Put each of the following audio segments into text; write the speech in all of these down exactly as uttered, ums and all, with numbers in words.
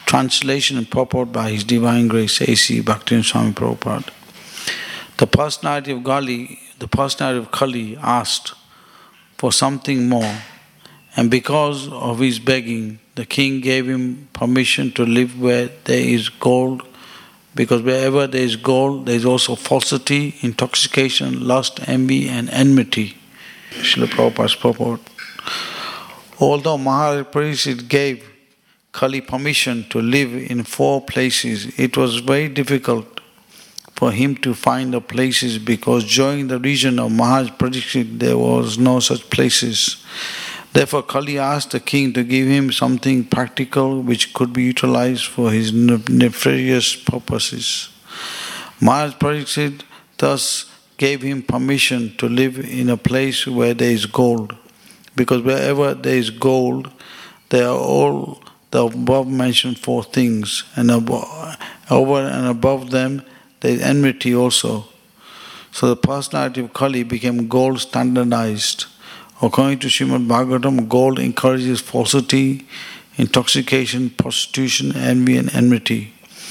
Translation and purport by His Divine Grace A C Bhaktivinoda Swami Prabhupada. The personality of Kali, the personality of Kali asked for something more, and because of his begging, the king gave him permission to live where there is gold, because wherever there is gold, there is also falsity, intoxication, lust, envy, and enmity. Srila Prabhupada's purport. Although Maharaj Parikshit gave Kali permission to live in four places, it was very difficult for him to find the places, because during the region of Maharaj Parikshit there was no such places. Therefore Kali asked the king to give him something practical which could be utilized for his nefarious purposes. Maharaj Parikshit thus gave him permission to live in a place where there is gold, because wherever there is gold, there are all the above mentioned four things, and above, over and above them there is enmity also. So the personality of Kali became gold standardized. According to Srimad Bhagavatam, gold encourages falsity, intoxication, prostitution, envy, and enmity.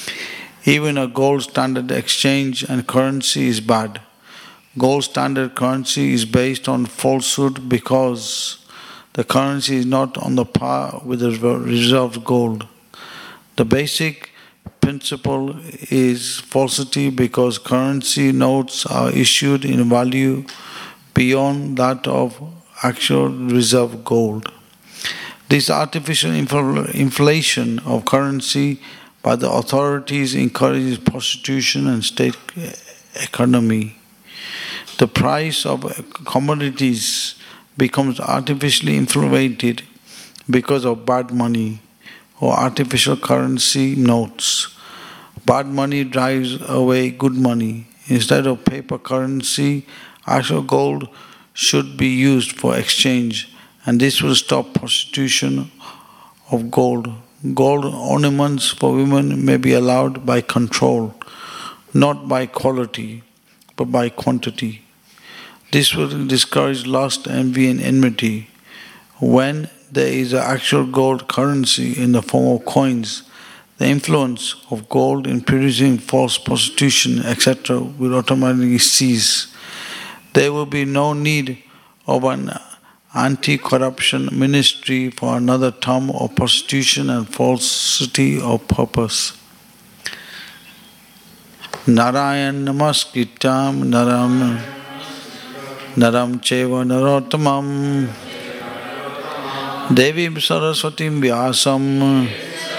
Even a gold standard exchange and currency is bad. Gold standard currency is based on falsehood because the currency is not on the par with the reserved gold. The basic principle is falsity because currency notes are issued in value beyond that of actual reserved gold. This artificial infl- inflation of currency by the authorities encourages prostitution and state economy. The price of commodities becomes artificially inflated because of bad money or artificial currency notes. Bad money drives away good money. Instead of paper currency, actual gold should be used for exchange, and this will stop prostitution of gold. Gold ornaments for women may be allowed by control, not by quality, but by quantity. This will discourage lust, envy, and enmity. When there is an actual gold currency in the form of coins, the influence of gold in producing false prostitution, et cetera, will automatically cease. There will be no need of an anti-corruption ministry for another term of prostitution and falsity of purpose. Narayan namaskritam naram naram cheva narottamam devim saraswatim vyasam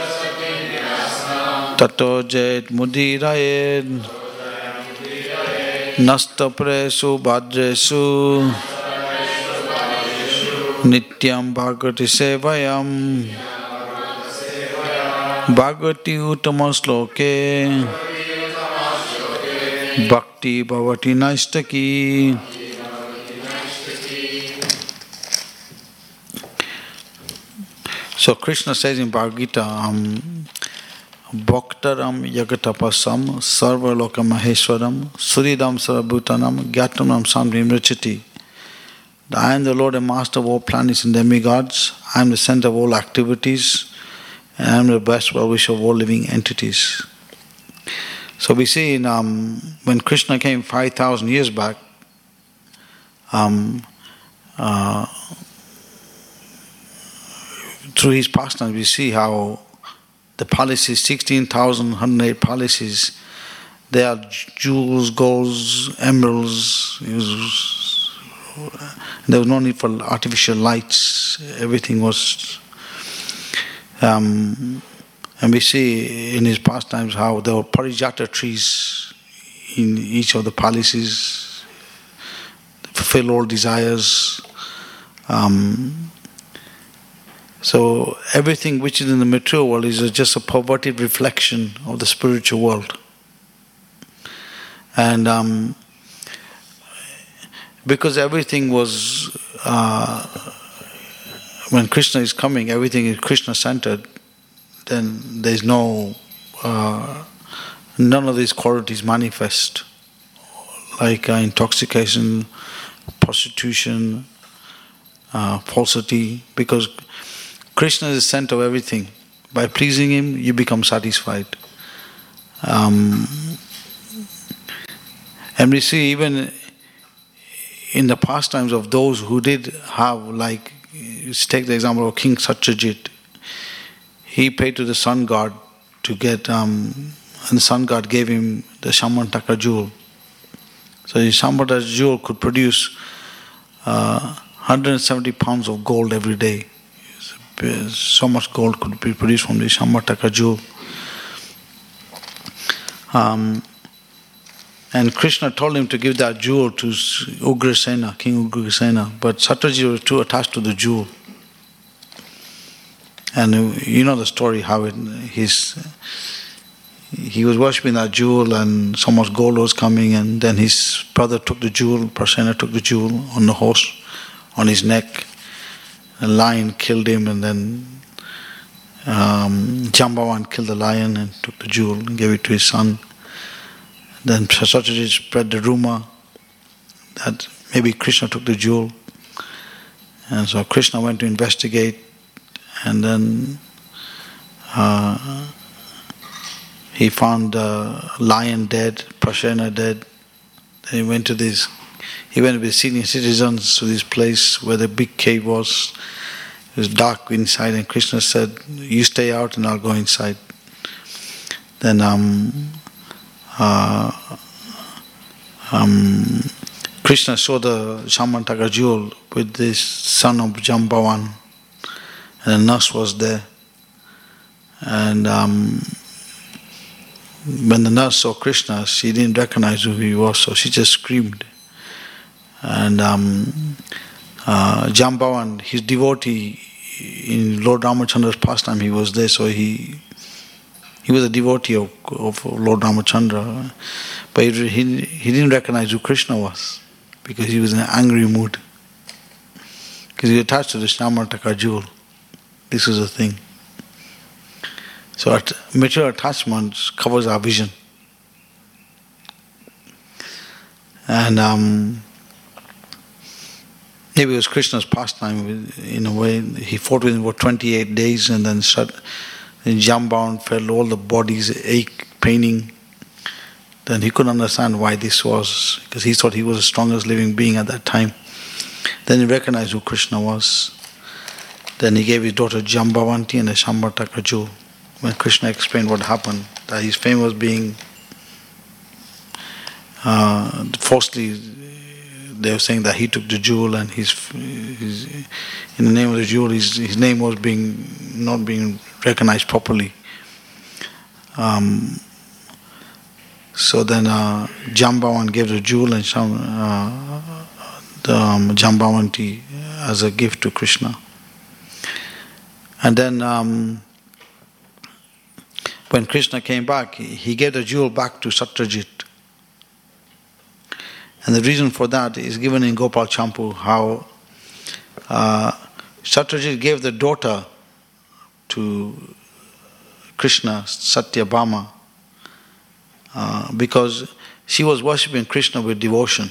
tato jet mudirayed nastapresu bhadresu nityam bhagavati sevayam bhagavati uttama sloke bhakti bhavati naistaki. So Krishna says in Bhagavad Gita, um, Bhaktaram yagatapasam sarva loka maheswaram suridam sarabhutanam gyattanam samrim rachati. I am the Lord and Master of all planets and demigods. I am the center of all activities, and I am the best well-wisher of all living entities. So we see in, um, when Krishna came five thousand years back, um, uh, through his pastimes we see how the palaces, sixteen thousand one hundred eight palaces, they are jewels, golds, emeralds. It was, there was no need for artificial lights. Everything was... Um, and we see in his pastimes how there were parijata trees in each of the palaces, fulfill all desires. Um, so everything which is in the material world is just a perverted reflection of the spiritual world. And um, because everything was, uh, when Krishna is coming, everything is Krishna-centered, then there's no, uh, none of these qualities manifest, like uh, intoxication, prostitution, uh, falsity, because Krishna is the center of everything. by pleasing him, you become satisfied. Um, and we see even in the pastimes of those who did have, like, let's take the example of King Satyajit. He prayed to the sun god to get, um, and the sun god gave him the Shamantaka jewel. So the Shamantaka jewel could produce uh, one hundred seventy pounds of gold every day. So much gold could be produced from the Shamantaka jewel. Um, and Krishna told him to give that jewel to Ugrasena, King Ugrasena, but Satyajit was too attached to the jewel. And you know the story how it, his, he was worshipping that jewel and so much gold was coming, and then his brother took the jewel, Prasena took the jewel on the horse, on his neck. A lion killed him, and then um, Jambavan killed the lion and took the jewel and gave it to his son. Then Satyajit spread the rumor that maybe Krishna took the jewel. And so Krishna went to investigate, and then uh, he found the lion dead, Prasena dead. Then he went to this, he went with senior citizens to this place where the big cave was. It was dark inside, and Krishna said, "You stay out and I'll go inside." Then um, uh, um, Krishna saw the Shamantaka jewel with this son of Jambavan, and the nurse was there. And um, when the nurse saw Krishna, she didn't recognize who he was, so she just screamed. And um, uh, Jambavan, his devotee in Lord Ramachandra's pastime, he was there, so he he was a devotee of, of Lord Ramachandra, but he, he he didn't recognize who Krishna was because he was in an angry mood, because he attached to the Shamantaka jewel. This is the thing. So at, material attachment covers our vision, and um, maybe it was Krishna's pastime in a way. He fought with him for twenty-eight days, and then shut, then Jambavan felt all the bodies ache, paining. Then he couldn't understand why this was, because he thought he was the strongest living being at that time. Then he recognized who Krishna was. Then he gave his daughter Jambavanti and a Shamantaka jewel. When Krishna explained what happened, that his fame was being uh, falsely, they were saying that he took the jewel, and his, his in the name of the jewel, his, his name was being not being recognized properly. Um, so then uh, Jambavan gave the jewel and Sham, uh, the um, Jambavanti as a gift to Krishna. And then um, when Krishna came back, he gave the jewel back to Satyajit. And the reason for that is given in Gopal Champu, how uh, Satyajit gave the daughter to Krishna, Satyabhama, uh, because she was worshipping Krishna with devotion.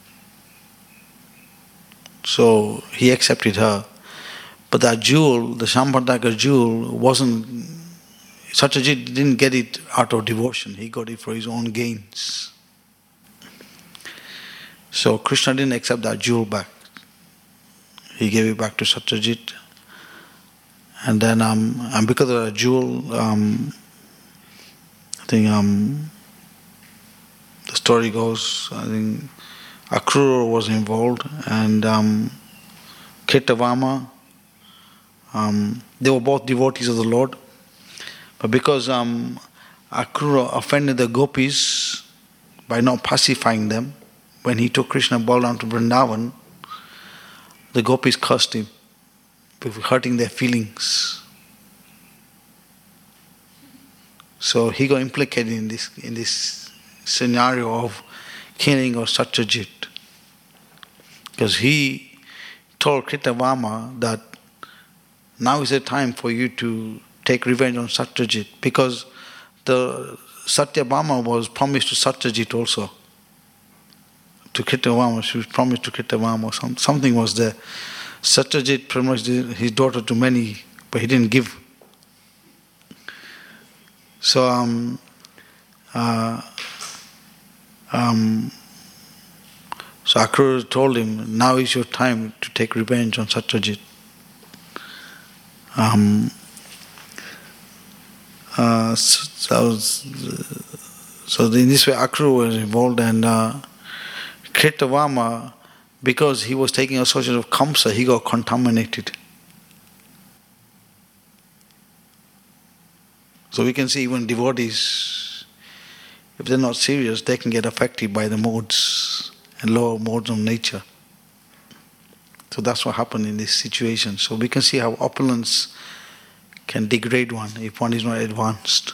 So he accepted her. But that jewel, the Shamantaka jewel, wasn't, Satyajit didn't get it out of devotion, he got it for his own gains. So Krishna didn't accept that jewel back. He gave it back to Satyajit. And then, um, and because of that jewel, um, I think um, the story goes, I think Akrura was involved, and um, Ketavama, um, they were both devotees of the Lord. But because um, Akrura offended the gopis by not pacifying them, when he took Krishna and Balaram to Vrindavan, the gopis cursed him for hurting their feelings. So he got implicated in this in this scenario of killing of Satyajit, because he told Ketavama that now is the time for you to take revenge on Satyajit, because the Satyabhama was promised to Satyajit also. To Ketavama, she was promised to Ketavama, some, something was there. Satyajit promised his daughter to many, but he didn't give. So, um, uh, um, so Akrura told him, now is your time to take revenge on Satyajit. Um, uh, so, so in this way Akrura was involved, and uh, Kritavama, because he was taking association of Kamsa, he got contaminated. So we can see even devotees, if they're not serious, they can get affected by the modes and lower modes of nature. So that's what happened in this situation. So we can see how opulence can degrade one if one is not advanced.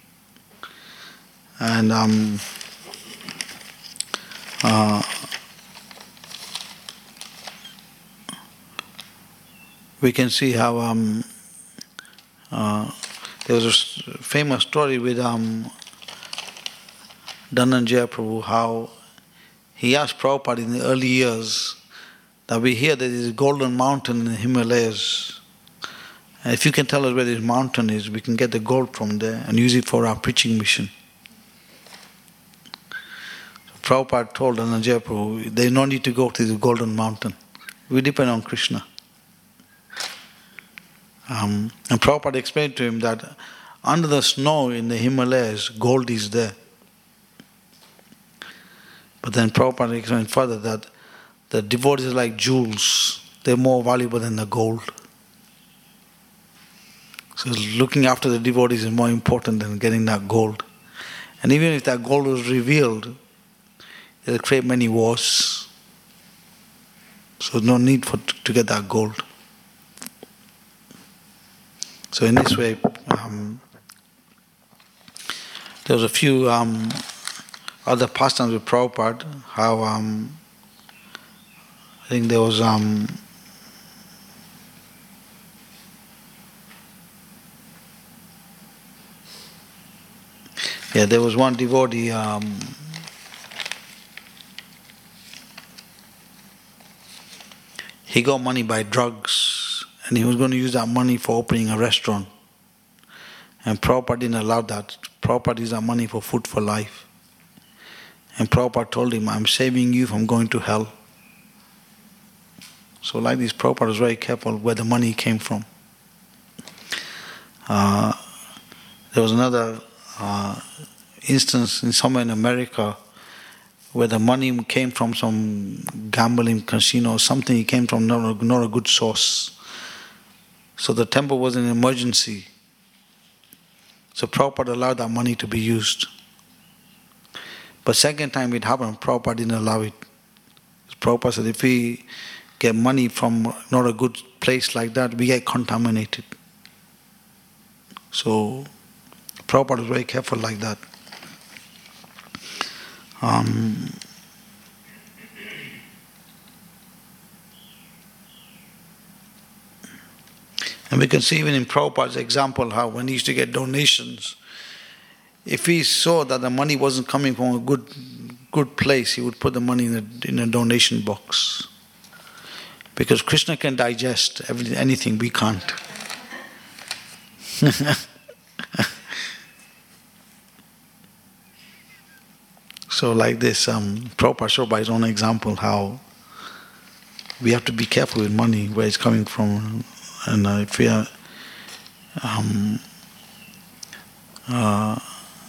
And um, uh, we can see how um, uh, there was a famous story with um, Dhananjaya Prabhu, how he asked Prabhupada in the early years that we hear that there is a golden mountain in the Himalayas. And if you can tell us where this mountain is, we can get the gold from there and use it for our preaching mission. So Prabhupada told Dhananjaya Prabhu, there is no need to go to the golden mountain. We depend on Krishna. Um, and Prabhupada explained to him that under the snow in the Himalayas, gold is there. But then Prabhupada explained further that the devotees are like jewels. They're more valuable than the gold. So looking after the devotees is more important than getting that gold. And even if that gold was revealed, it'll create many wars. So no need for to get that gold. So in this way, um, there was a few um, other pastimes with Prabhupada, how um, I think there was um, yeah, there was one devotee um, he got money by drugs, and he was going to use that money for opening a restaurant. And Prabhupada didn't allow that. Prabhupada used that money for food for life. And Prabhupada told him, I'm saving you from going to hell. So like this, Prabhupada was very careful where the money came from. Uh, there was another uh, instance in somewhere in America where the money came from some gambling casino or something. It came from not a, not a good source. So the temple was in an emergency. So Prabhupada allowed that money to be used. But second time it happened, Prabhupada didn't allow it. Prabhupada said, if we get money from not a good place like that, we get contaminated. So Prabhupada was very careful like that. Um, and we can see even in Prabhupada's example how when he used to get donations, if he saw that the money wasn't coming from a good good place, he would put the money in a, in a donation box. Because Krishna can digest everything, anything we can't. So like this, um, Prabhupada showed by his own example how we have to be careful with money, where it's coming from. And uh, if we are... Um, uh,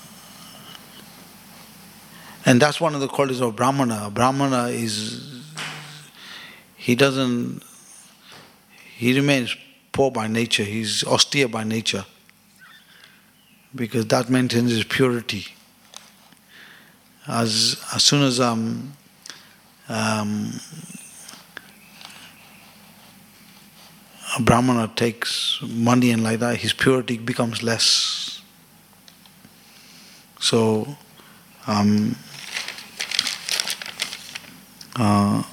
and that's one of the qualities of Brahmana. Brahmana is... He doesn't... He remains poor by nature. He's austere by nature. Because that maintains his purity. As as soon as um, um, a Brahmana takes money and like that, his purity becomes less. So, um, uh,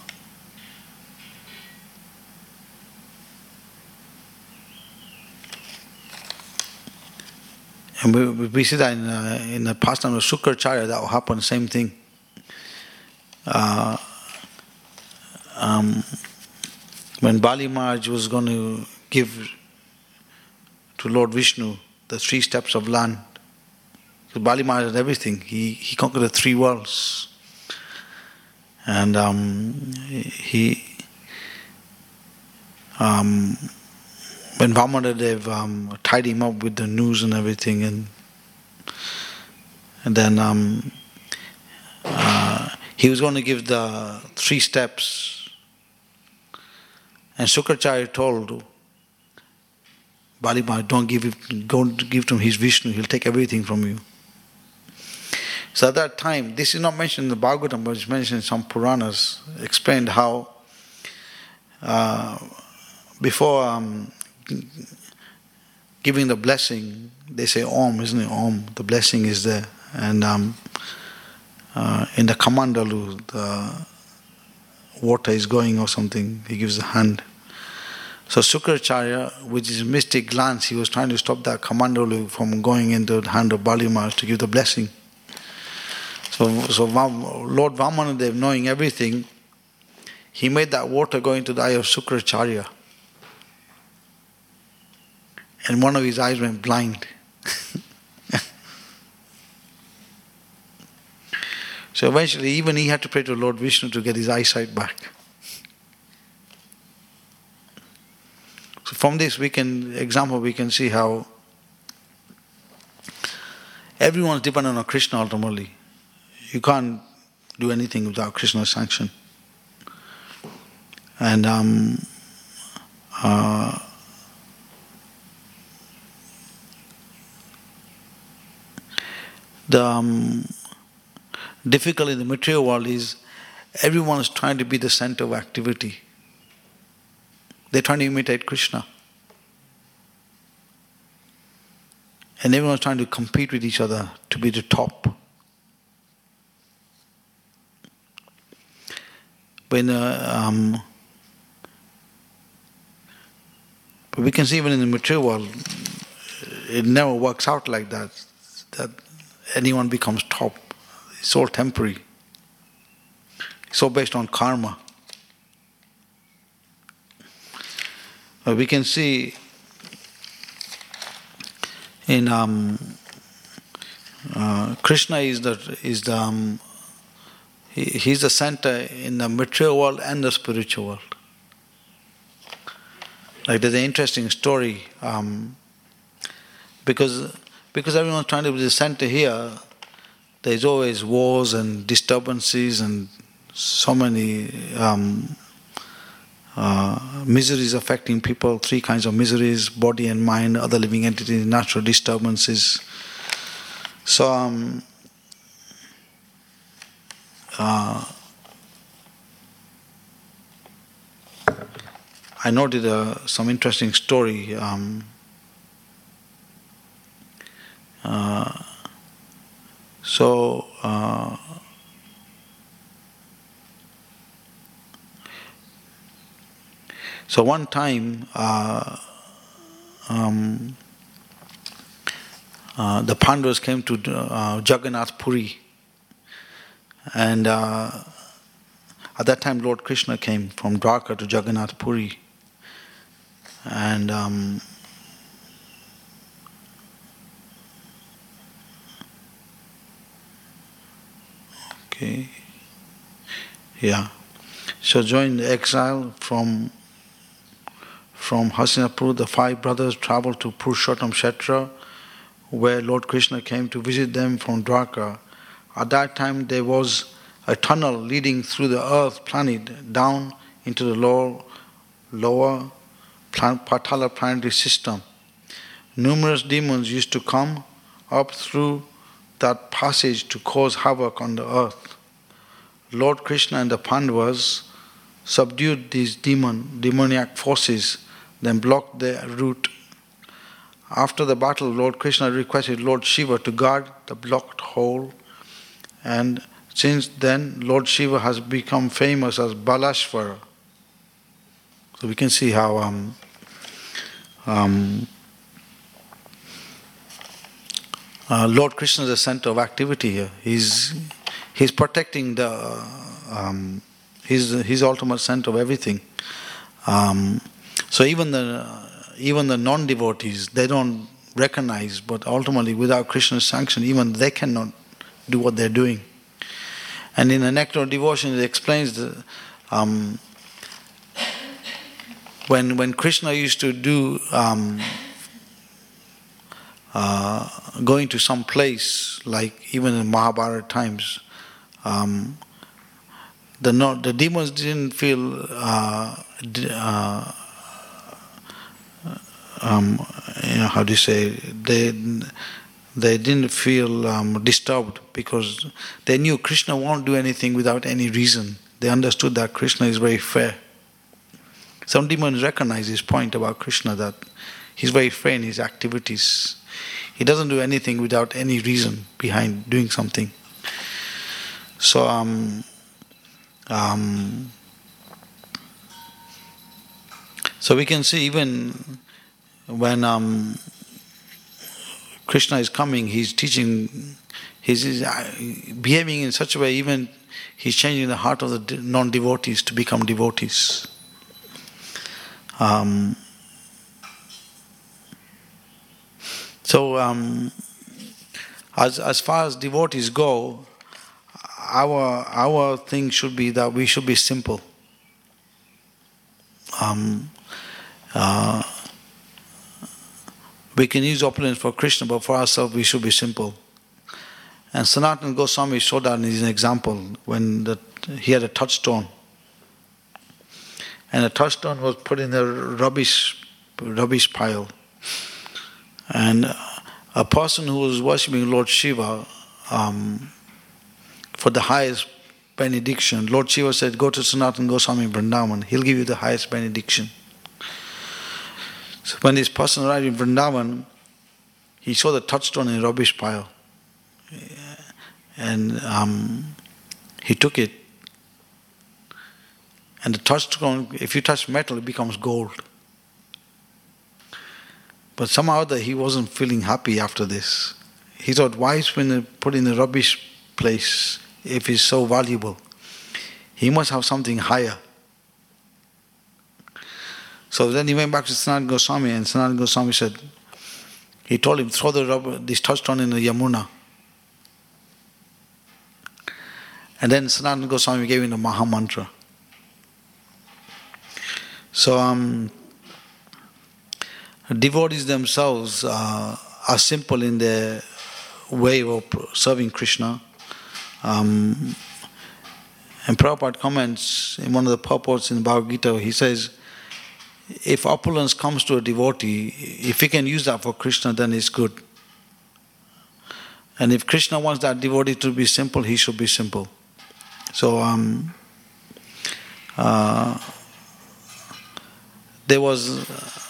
and we, we see that in, uh, in the pastime of Shukracharya, that will happen, same thing. Uh, um, when Bali Maharaj was going to give to Lord Vishnu the three steps of land, Bali Maharaj had everything. He, he conquered the three worlds. And um, he, um, when Vamanadev um, tied him up with the news and everything, and and then um, uh, he was going to give the three steps, and Shukracharya told Bali Maharaj, don't give it, don't give to him his Vishnu, he'll take everything from you. So at that time, this is not mentioned in the Bhagavatam, but it's mentioned in some Puranas, explained how uh, before um, giving the blessing, they say Om, isn't it? Om, the blessing is there. And um, uh, in the Kamandalu, the water is going or something, he gives a hand. So Shukracharya, with his mystic glance, he was trying to stop that Kamandalu from going into the hand of Bali Maharaj to give the blessing. So, so Lord Vamanadev, knowing everything, he made that water go into the eye of Shukracharya. And one of his eyes went blind. So eventually, even he had to pray to Lord Vishnu to get his eyesight back. So from this we can, example, we can see how everyone is dependent on Krishna ultimately. You can't do anything without Krishna's sanction. And um, uh, the um, difficulty in the material world is everyone is trying to be the center of activity. They're trying to imitate Krishna. And everyone's trying to compete with each other to be the top. When uh, um, but we can see even in the material world, it never works out like that, that anyone becomes top. It's all temporary. It's all based on karma. But we can see in um, uh, Krishna is the is the um, he, he's the center in the material world and the spiritual world. Like there's an interesting story um, because because everyone's trying to be the center here. There's always wars and disturbances and so many um, uh, miseries affecting people, three kinds of miseries, body and mind, other living entities, natural disturbances. So um, uh, I noted uh, some interesting story. Um, uh, so uh, so one time uh, um, uh, the Pandavas came to uh, Jagannath Puri, and uh, at that time Lord Krishna came from Dwarka to Jagannath Puri. And um, okay, yeah. So during the exile from from Hastinapur, the five brothers traveled to Purushottam Kshetra, where Lord Krishna came to visit them from Dwarka. At that time, there was a tunnel leading through the earth planet down into the lower lower. Patala planetary system. Numerous demons used to come up through that passage to cause havoc on the earth. Lord Krishna and the Pandavas subdued these demon, demoniac forces, then blocked their route. After the battle, Lord Krishna requested Lord Shiva to guard the blocked hole, and since then Lord Shiva has become famous as Balashvara. So we can see how um, um, uh, Lord Krishna is the center of activity here. He's he's protecting the uh, um, he's his ultimate center of everything. Um, so even the even the non-devotees, they don't recognize, but ultimately without Krishna's sanction, even they cannot do what they're doing. And in the Nectar of Devotion, it explains that um, when when Krishna used to do um, uh, going to some place, like even in Mahabharata times, um, the no, the demons didn't feel uh, uh, um, you know, how do you say, they they didn't feel um, disturbed, because they knew Krishna won't do anything without any reason. They understood that Krishna is very fair. Some demons recognize this point about Krishna, that he's very fair in his activities. He doesn't do anything without any reason behind doing something. So um, um, so we can see even when um, Krishna is coming, he's teaching, he's, he's behaving in such a way, even he's changing the heart of the non-devotees to become devotees. Um, so, um, as as far as devotees go, our our thing should be that we should be simple. Um, uh, we can use opulence for Krishna, but for ourselves we should be simple. And Sanatana Goswami showed that in his example when the, he had a touchstone. And a touchstone was put in the rubbish rubbish pile. And a person who was worshipping Lord Shiva um, for the highest benediction, Lord Shiva said, go to Sanatana Goswami in Vrindavan, he'll give you the highest benediction. So when this person arrived in Vrindavan, he saw the touchstone in a rubbish pile. And um, he took it. And the touchstone, if you touch metal, it becomes gold. But somehow that he wasn't feeling happy after this. He thought, why is it put in a rubbish place if it's so valuable? He must have something higher. So then he went back to Sanatana Goswami, and Sanatana Goswami said, he told him, throw the rubber, this touchstone in the Yamuna. And then Sanatana Goswami gave him the Maha Mantra. So um, devotees themselves uh, are simple in their way of serving Krishna. Um, and Prabhupada comments in one of the purports in Bhagavad Gita, he says, if opulence comes to a devotee, if he can use that for Krishna, then it's good. And if Krishna wants that devotee to be simple, he should be simple. So um, uh, there was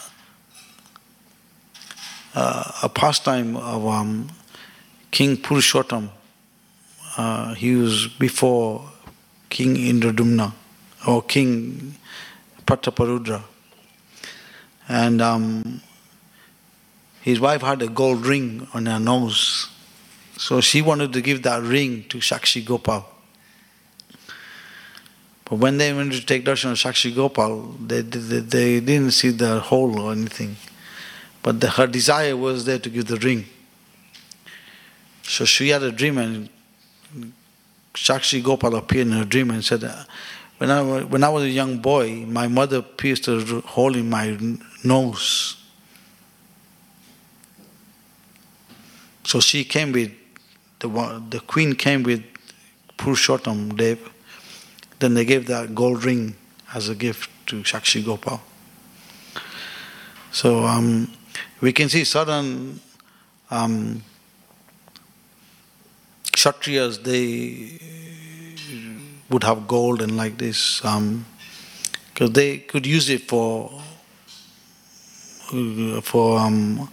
uh, a pastime of um, King Purushottam. Uh, he was before King Indradumna or King Prataparudra. And um, his wife had a gold ring on her nose. So she wanted to give that ring to Sakshi Gopal. But when they went to take darshan of Sakshi Gopal, they, they, they didn't see the hole or anything. But the, her desire was there to give the ring. So she had a dream, and Sakshi Gopal appeared in her dream and said, when I, when I was a young boy, my mother pierced a hole in my nose. So she came with, the, the queen came with Purushottam Dev. Then they gave that gold ring as a gift to Sakshi Gopal. So um, we can see certain um, Kshatriyas, they would have gold and like this, um, because they could use it for for um,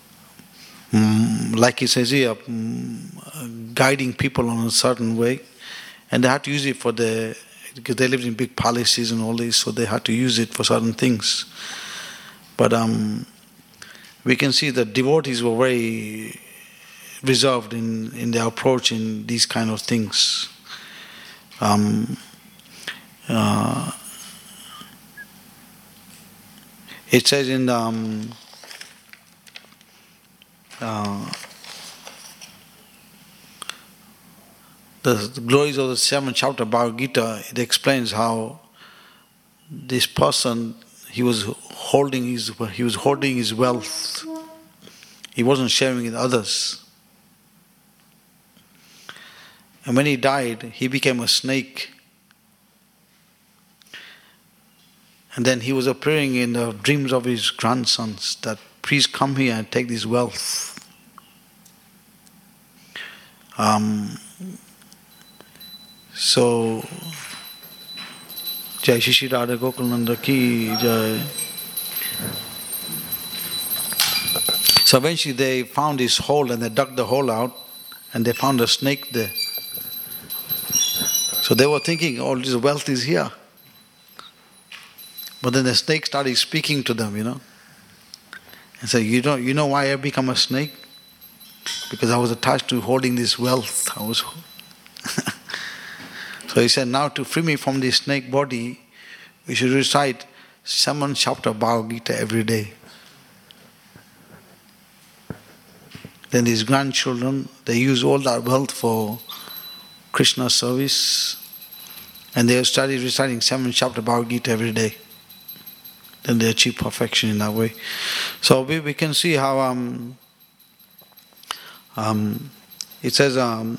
like he says here, guiding people on a certain way, and they had to use it for the, because they lived in big palaces and all this, so they had to use it for certain things. But um, we can see that devotees were very reserved in, in their approach in these kind of things. Um, uh, it says in the, um, uh, the, the glories of the seventh chapter Bhagavad Gita, it explains how this person, he was holding his he was holding his wealth. He wasn't sharing with others. And when he died, he became a snake. And then he was appearing in the dreams of his grandsons that, please come here and take this wealth. Um, so, Jai Shri Radha Gokulananda ki Jai. So eventually they found his hole and they dug the hole out and they found a snake there. So they were thinking, all this wealth is here. But then the snake started speaking to them, you know. And said, you know, you know why I become a snake? Because I was attached to holding this wealth. I was So he said, now to free me from this snake body, we should recite seven chapter Bhagavad Gita every day. Then these grandchildren, they use all that wealth for Krishna service, and they started reciting seven chapter Bhagavad Gita every day. Then they achieve perfection in that way. So we, we can see how um, um, it says um,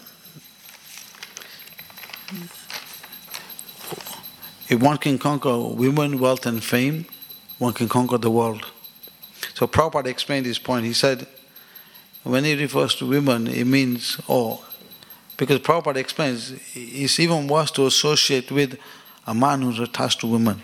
if one can conquer women, wealth and fame, one can conquer the world. So Prabhupada explained this point. He said, when he refers to women, it means, oh, because Prabhupada explains, it's even worse to associate with a man who's attached to women.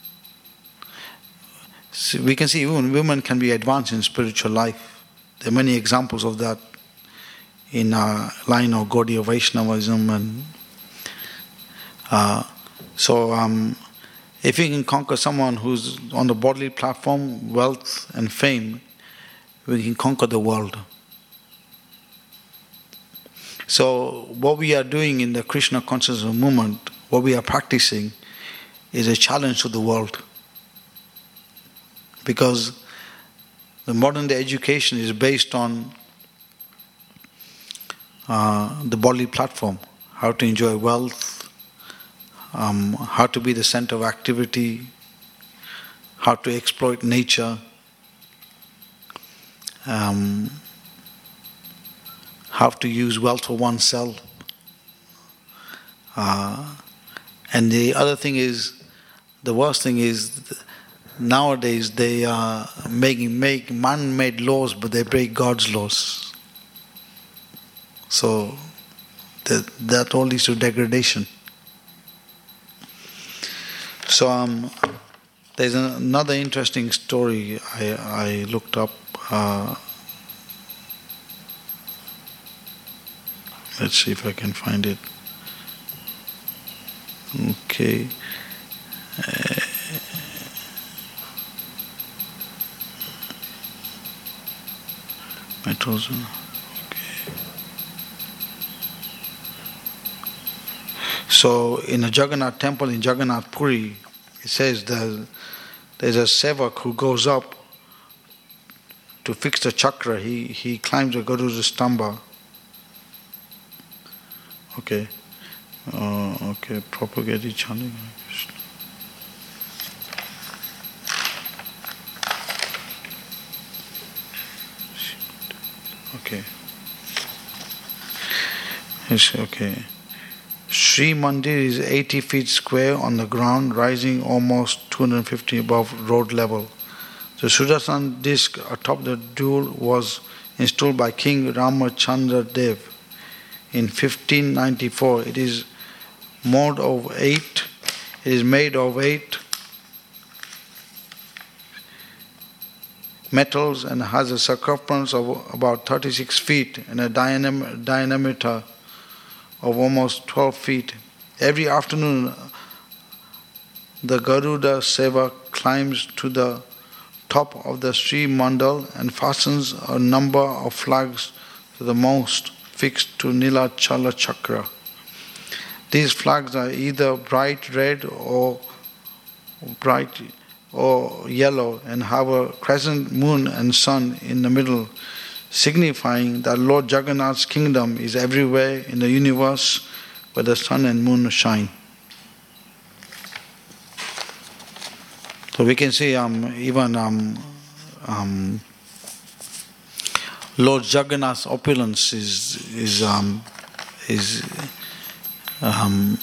So we can see even women can be advanced in spiritual life. There are many examples of that in our line of Gaudiya Vaishnavism. And uh, so um, if we can conquer someone who's on the bodily platform, wealth and fame, we can conquer the world. So what we are doing in the Krishna consciousness movement, what we are practicing, is a challenge to the world. Because the modern day education is based on uh, the bodily platform, how to enjoy wealth, um, how to be the center of activity, how to exploit nature, um, how to use wealth for oneself. Uh, and the other thing is, the worst thing is, nowadays they are making make man-made laws, but they break God's laws. So that, that all leads to degradation. So um, there's another interesting story I, I looked up. Uh, let's see if I can find it. Okay. Uh, metals. Okay. So in the Jagannath temple in Jagannath Puri, it says that there's a sevak who goes up to fix the chakra. He he climbs the Garuda Stamba. Okay. Uh, okay, propagating chanting. Okay. Yes, okay. Sri Mandir is eighty feet square on the ground, rising almost two hundred fifty above road level. The Sudarshan disc atop the jewel was installed by King Ramachandra Dev in fifteen ninety-four. It is made of eight. It is made of eight metals and has a circumference of about thirty-six feet and a diam- diameter of almost twelve feet. Every afternoon, the Garuda Seva climbs to the top of the Sri Mandal and fastens a number of flags to the most fixed to Nilachala Chakra. These flags are either bright red or bright or yellow and have a crescent moon and sun in the middle, signifying that Lord Jagannath's kingdom is everywhere in the universe where the sun and moon shine. So we can see um, even um, um, Lord Jagannath's opulence is is um, is um,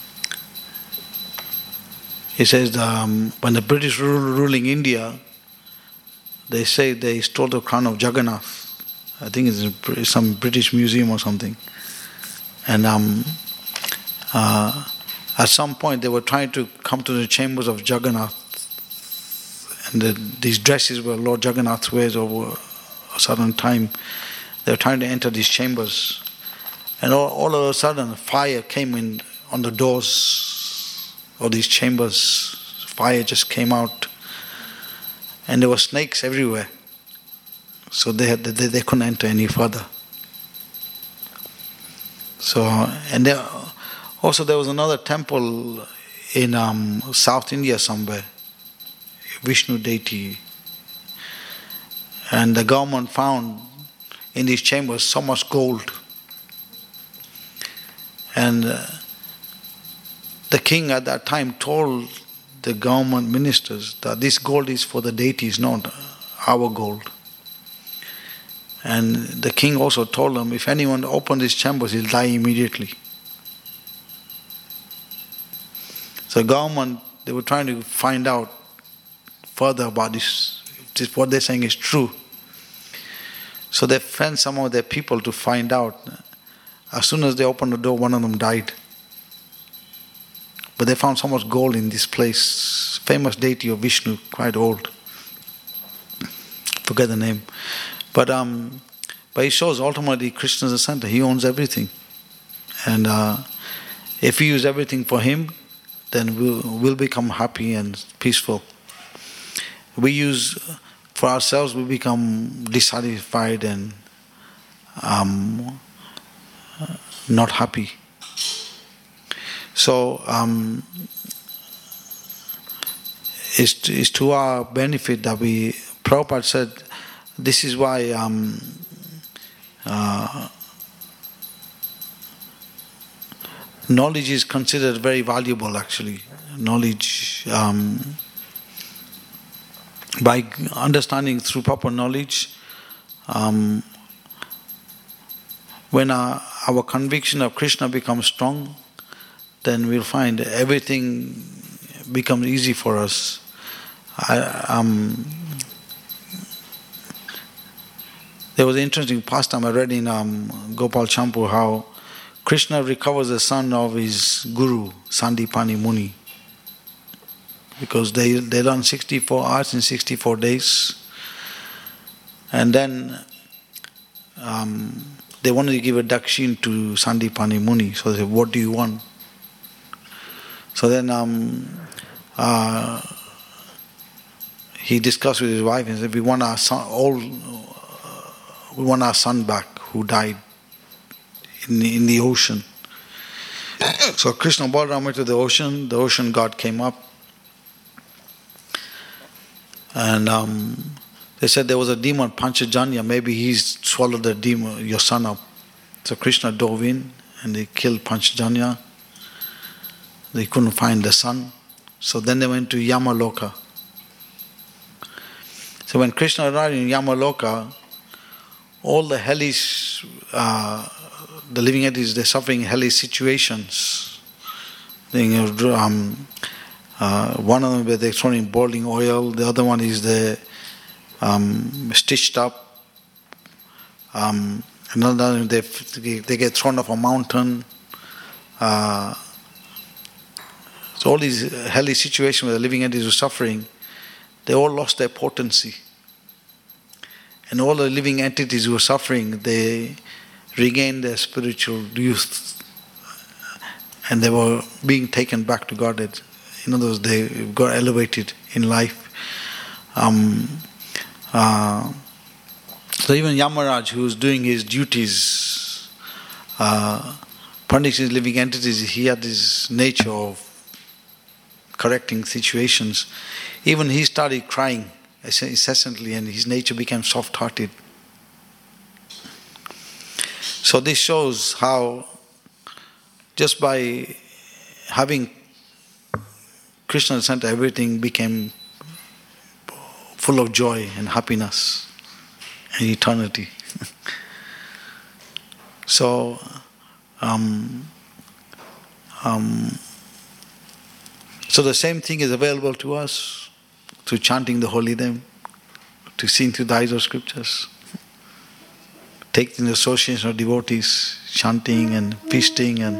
he says that, um, when the British were ruling India, they say they stole the crown of Jagannath. I think it's in some British museum or something. And um, uh, at some point they were trying to come to the chambers of Jagannath, and the, these dresses were Lord Jagannath wears over a certain time. They were trying to enter these chambers, and all, all of a sudden fire came in on the doors of these chambers. Fire just came out, and there were snakes everywhere. So they had, they, they couldn't enter any further. So, and there, also there was another temple in um, South India somewhere, Vishnu deity, and the government found in these chambers so much gold, and uh, the king at that time told the government ministers that this gold is for the deities, not our gold. And the king also told them, if anyone opens these chambers, he'll die immediately. So government, they were trying to find out further about this, if what they're saying is true. So they sent some of their people to find out. As soon as they opened the door, one of them died. But they found so much gold in this place. Famous deity of Vishnu, quite old. Forget the name. But um, but it shows ultimately Krishna is the center. He owns everything. And uh, if we use everything for him, then we'll, we'll become happy and peaceful. We use for ourselves, we become dissatisfied and um, not happy. So um, it's, it's to our benefit that we, Prabhupada said, this is why um, uh, knowledge is considered very valuable actually. Knowledge, um, by understanding through proper knowledge, um, when our, our conviction of Krishna becomes strong, then we'll find everything becomes easy for us. I, um, there was an interesting pastime I read in um, Gopal Champu, how Krishna recovers the son of his guru, Sandipani Muni, because they, they learn sixty-four hours in sixty-four days, and then um, they wanted to give a dakshin to Sandipani Muni. So they said, what do you want? So then um, uh, he discussed with his wife and said, we want our son, all, we want our son back who died in the, in the ocean. So Krishna Balaram went to the ocean. The ocean god came up, and um, they said there was a demon, Panchajanya. Maybe he's swallowed the demon, your son up. So Krishna dove in and they killed Panchajanya. They couldn't find the son. So then they went to Yamaloka. So when Krishna arrived in Yamaloka, all the hellish, uh, the living entities, they're suffering hellish situations. They, um, uh, one of them, they're thrown in boiling oil. The other one is the um, stitched up. Um, another, they they get thrown off a mountain. Uh, so all these hellish situations where the living entities were suffering, they all lost their potency. And all the living entities who were suffering, they regained their spiritual youth. And they were being taken back to Godhead. In other words, they got elevated in life. Um, uh, so even Yamaraj, who was doing his duties, uh, punishing living entities, he had this nature of correcting situations. Even he started crying incessantly, and his nature became soft-hearted. So this shows how just by having Krishna center, everything became full of joy and happiness and eternity. So, um, um, so the same thing is available to us through chanting the holy name, to seeing through the eyes of scriptures, taking the association of devotees, chanting and feasting. And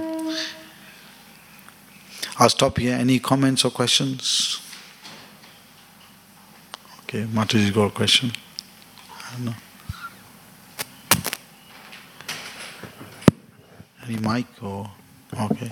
I'll stop here. Any comments or questions? Okay, Mataji's got a question. I don't know. Any mic or okay.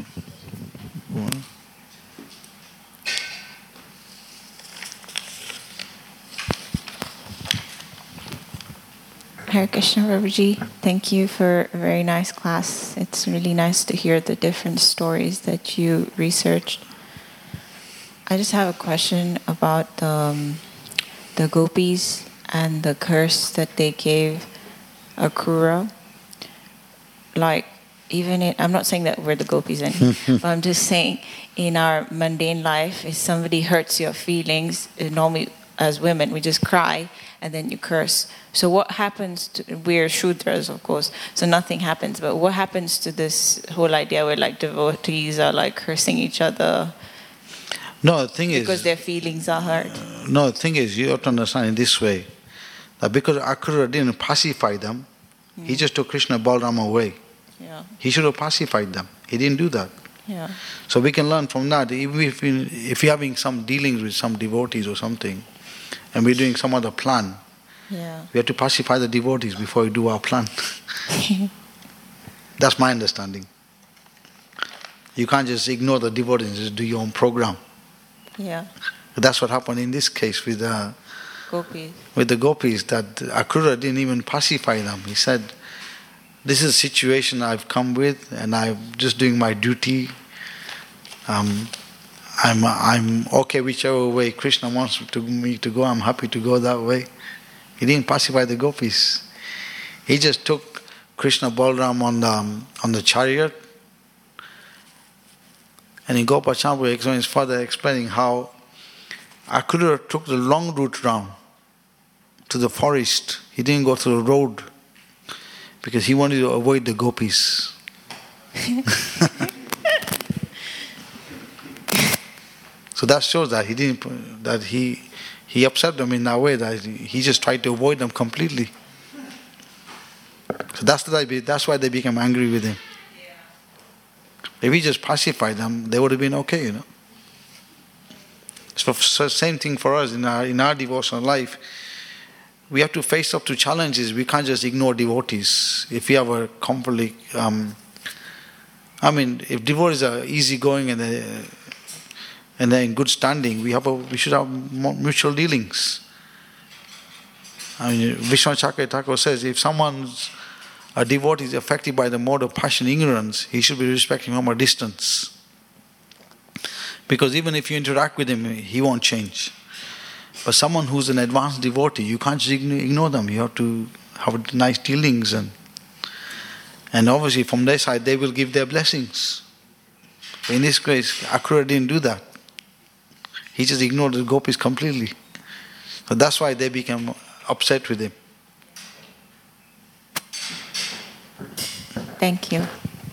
Hare Krishna Prabhuji, thank you for a very nice class. It's really nice to hear the different stories that you researched. I just have a question about um, the gopis and the curse that they gave Akrura. Like, even in, I'm not saying that we're the gopis anymore, but I'm just saying in our mundane life, if somebody hurts your feelings, normally as women, we just cry and then you curse. So what happens to, we're Shudras, of course, so nothing happens, but what happens to this whole idea where like devotees are like cursing each other? No, the thing because is... Because their feelings are hurt. Uh, no, the thing is, you have to understand in this way, that because Akrura didn't pacify them, mm. he just took Krishna Balaram away. Yeah. He should have pacified them. He didn't do that. Yeah. So we can learn from that. Even if, we, if you're having some dealings with some devotees or something, and we're doing some other plan, yeah. we have to pacify the devotees before we do our plan. That's my understanding. You can't just ignore the devotees and just do your own program. Yeah. But that's what happened in this case with the gopis. With the gopis, that Akrura didn't even pacify them. He said, this is a situation I've come with and I'm just doing my duty. Um, I'm I'm okay whichever way Krishna wants to, me to go, I'm happy to go that way. He didn't pacify the gopis. He just took Krishna Balaram on the, um, on the chariot, and in Gopachandra explains further explaining how Akrura took the long route round to the forest. He didn't go through the road because he wanted to avoid the gopis. So that shows that he didn't, that he he upset them in that way, that he just tried to avoid them completely. So that's the, that's why they became angry with him. If he just pacified them, they would have been okay, you know. So, so same thing for us in our in our devotional life. We have to face up to challenges. We can't just ignore devotees. If we have a conflict, um, I mean, if devotees are easygoing and they and they're in good standing, we have a, we should have mutual dealings. I mean, Vishwanath Chakravarti Thakur says, if someone's a devotee is affected by the mode of passion ignorance, he should be respecting from a distance. Because even if you interact with him, he won't change. But someone who's an advanced devotee, you can't just ignore them. You have to have nice dealings, and and obviously from their side they will give their blessings. In this case, Akrura didn't do that. He just ignored the gopis completely. So that's why they became upset with him. Thank you.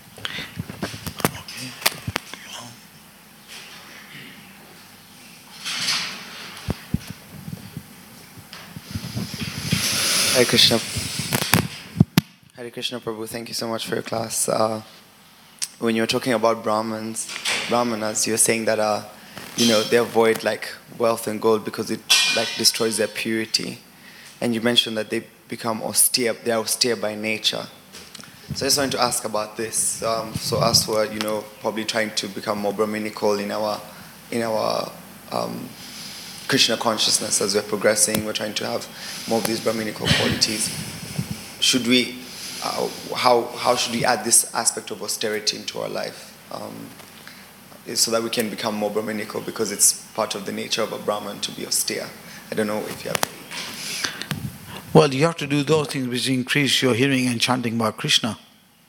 Hare Krishna. Hare Krishna Prabhu, thank you so much for your class. Uh, when you were talking about Brahmins, Brahmanas, you were saying that uh, you know, they avoid like wealth and gold because it like destroys their purity. And you mentioned that they become austere, they are austere by nature. So I just wanted to ask about this. Um, so us who are, you know, probably trying to become more Brahminical in our in our um, Krishna consciousness as we're progressing, we're trying to have more of these Brahminical qualities. Should we, uh, how how should we add this aspect of austerity into our life? Um, so that we can become more Brahminical, because it's part of the nature of a Brahman to be austere. I don't know if you have... Well, you have to do those things which increase your hearing and chanting about Krishna.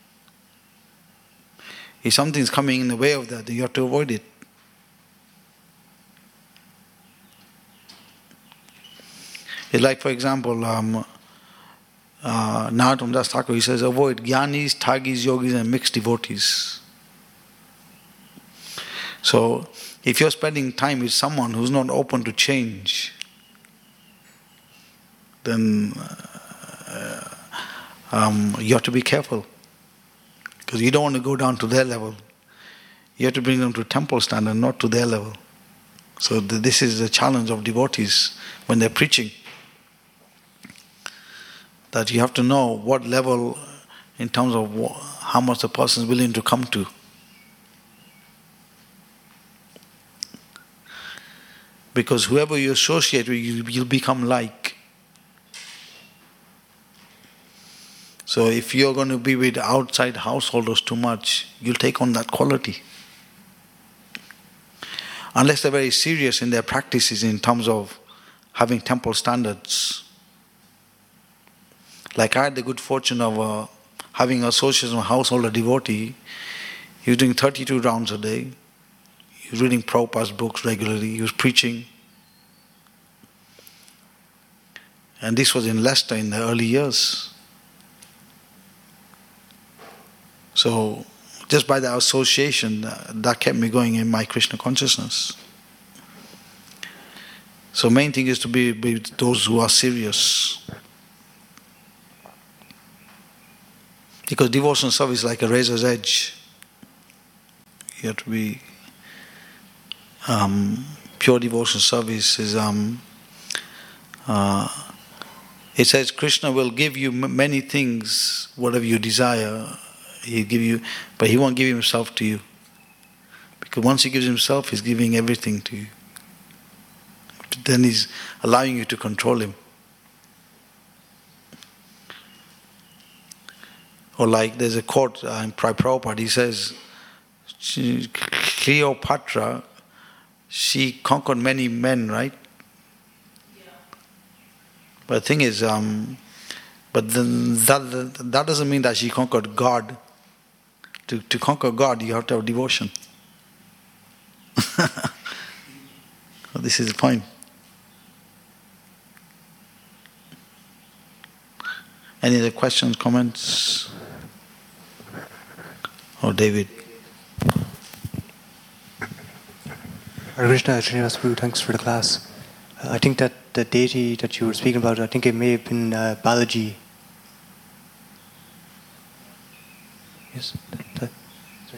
If something's coming in the way of that, then you have to avoid it. It's like, for example, um, uh, Narottam Das Thakur, he says, avoid jnanis, thagis, yogis and mixed devotees. So, if you're spending time with someone who's not open to change, then uh, um, you have to be careful. Because you don't want to go down to their level. You have to bring them to temple standard, not to their level. So th- this is the challenge of devotees when they're preaching. That you have to know what level in terms of wh- how much the person is willing to come to. Because whoever you associate with, you, you'll become like. So if you're going to be with outside householders too much, you'll take on that quality. Unless they're very serious in their practices in terms of having temple standards. Like I had the good fortune of uh, having an association with a householder devotee. He was doing thirty-two rounds a day. He was reading Prabhupada's books regularly. He was preaching. And this was in Leicester in the early years. So, just by the association, uh, that kept me going in my Krishna consciousness. So, main thing is to be with those who are serious. Because devotional service is like a razor's edge. You have to be um, pure devotional service is um, uh, it says Krishna will give you m- many things, whatever you desire. He'll give you, but he won't give himself to you. Because once he gives himself, he's giving everything to you. Then he's allowing you to control him. Or like there's a quote uh, in Prabhupada, he says, she, Cleopatra, she conquered many men, right? Yeah. But the thing is, um, but then that, that doesn't mean that she conquered God. To, to conquer God, you have to have devotion. This is the point. Any other questions, comments? Or David? Hare Krishna, Srinivas Prabhu, thanks for the class. Uh, I think that the deity that you were speaking about, I think it may have been uh, Balaji. Yes, that, that, sorry.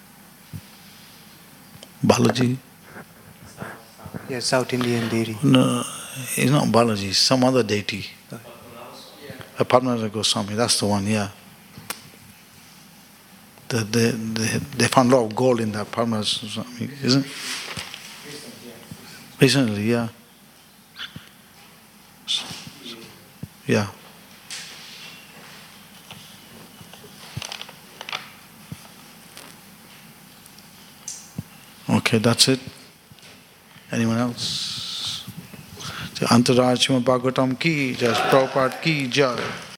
Balaji? Yes, South Indian deity. No, it's not Balaji, it's some other deity. Uh, A Padmanabha Goswami, that's the one, yeah. The, the, the, they found a lot of gold in that Padmanabha Goswami, isn't it? Recently, yeah. Yeah. Okay, that's it. Anyone else? Antaraj Srimad Bhagavatam ki jai, Prabhupada ki jai.